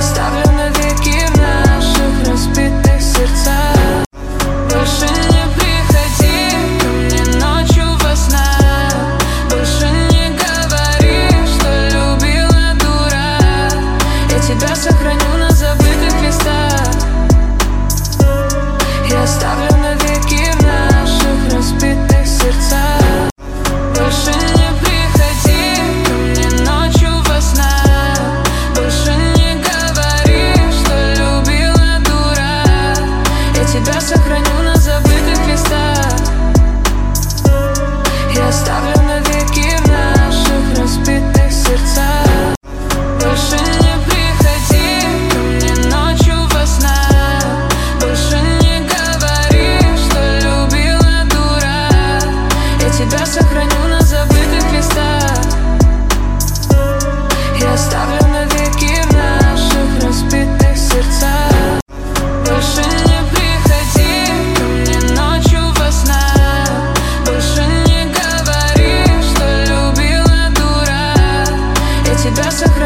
оставлю навеки в наших разбитых сердцах. Больше не приходи ко мне ночью во снах. Больше не говори, что любила, дурак. Я тебя сохраню на забытых местах. Я оставлю навеки в наших разбитых сердцах. Больше не приходи ко мне ночью во снах. Больше не говори, что любила, дурак. Я тебя сохраню на забытых местах. Я оставлю навеки в наших разбитых сердцах. Больше не приходи ко мне ночью во снах. Больше не говори, что любила, дурак. Я тебя сохраню на забытых местах. Я оставлю навеки в наших разбитых сердцах. Больше не приходи ко мне ночью во снах. Больше не говори, что любила, дурак. Я тебя сохраню